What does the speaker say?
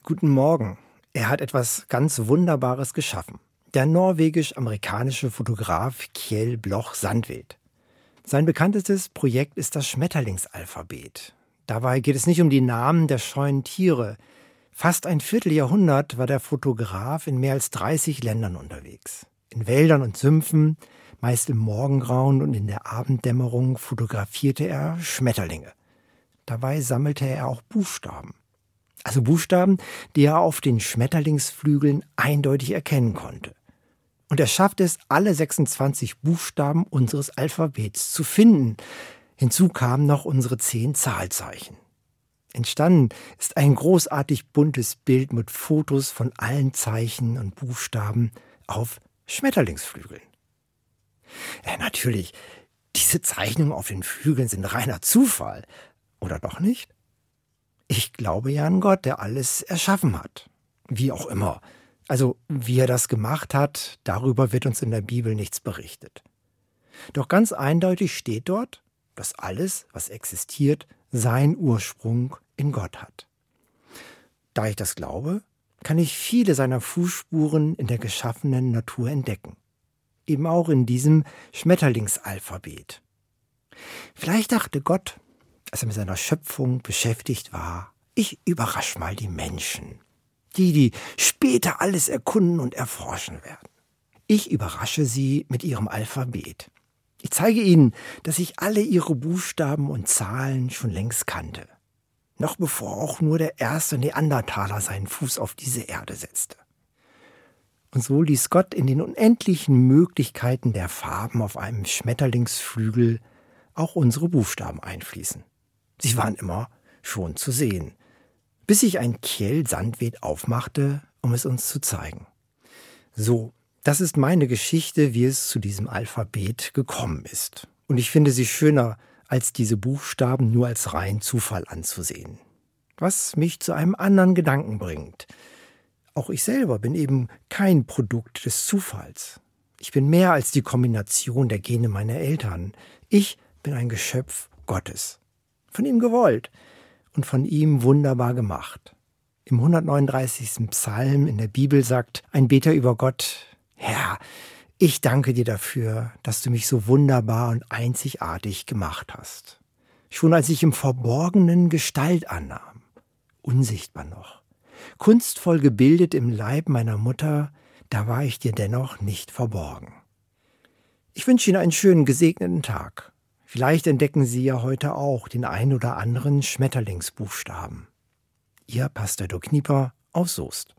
Guten Morgen. Er hat etwas ganz Wunderbares geschaffen. Der norwegisch-amerikanische Fotograf Kjell Bloch Sandved. Sein bekanntestes Projekt ist das Schmetterlingsalphabet. Dabei geht es nicht um die Namen der scheuen Tiere. Fast ein Vierteljahrhundert war der Fotograf in mehr als 30 Ländern unterwegs. In Wäldern und Sümpfen, meist im Morgengrauen und in der Abenddämmerung fotografierte er Schmetterlinge. Dabei sammelte er auch Buchstaben. Also Buchstaben, die er auf den Schmetterlingsflügeln eindeutig erkennen konnte. Und er schafft es, alle 26 Buchstaben unseres Alphabets zu finden. Hinzu kamen noch unsere 10 Zahlzeichen. Entstanden ist ein großartig buntes Bild mit Fotos von allen Zeichen und Buchstaben auf Schmetterlingsflügeln. Natürlich, diese Zeichnungen auf den Flügeln sind reiner Zufall. Oder doch nicht? Ich glaube ja an Gott, der alles erschaffen hat. Wie auch immer. Also, wie er das gemacht hat, darüber wird uns in der Bibel nichts berichtet. Doch ganz eindeutig steht dort, dass alles, was existiert, seinen Ursprung in Gott hat. Da ich das glaube, kann ich viele seiner Fußspuren in der geschaffenen Natur entdecken. Eben auch in diesem Schmetterlingsalphabet. Vielleicht dachte Gott, als er mit seiner Schöpfung beschäftigt war, ich überrasche mal die Menschen. Die später alles erkunden und erforschen werden. Ich überrasche sie mit ihrem Alphabet. Ich zeige ihnen, dass ich alle ihre Buchstaben und Zahlen schon längst kannte. Noch bevor auch nur der erste Neandertaler seinen Fuß auf diese Erde setzte. Und so ließ Gott in den unendlichen Möglichkeiten der Farben auf einem Schmetterlingsflügel auch unsere Buchstaben einfließen. Sie waren immer schon zu sehen, bis sich ein Kjell Sandved aufmachte, um es uns zu zeigen. So, das ist meine Geschichte, wie es zu diesem Alphabet gekommen ist. Und ich finde sie schöner, als diese Buchstaben nur als rein Zufall anzusehen. Was mich zu einem anderen Gedanken bringt. Auch ich selber bin eben kein Produkt des Zufalls. Ich bin mehr als die Kombination der Gene meiner Eltern. Ich bin ein Geschöpf Gottes. Von ihm gewollt und von ihm wunderbar gemacht. Im 139. Psalm in der Bibel sagt ein Beter über Gott: Herr, ich danke dir dafür, dass du mich so wunderbar und einzigartig gemacht hast. Schon als ich im Verborgenen Gestalt annahm, unsichtbar noch, kunstvoll gebildet im Leib meiner Mutter, da war ich dir dennoch nicht verborgen. Ich wünsche Ihnen einen schönen, gesegneten Tag. Vielleicht entdecken Sie ja heute auch den ein oder anderen Schmetterlingsbuchstaben. Ihr Pastor Dirk Knieper aus Soest.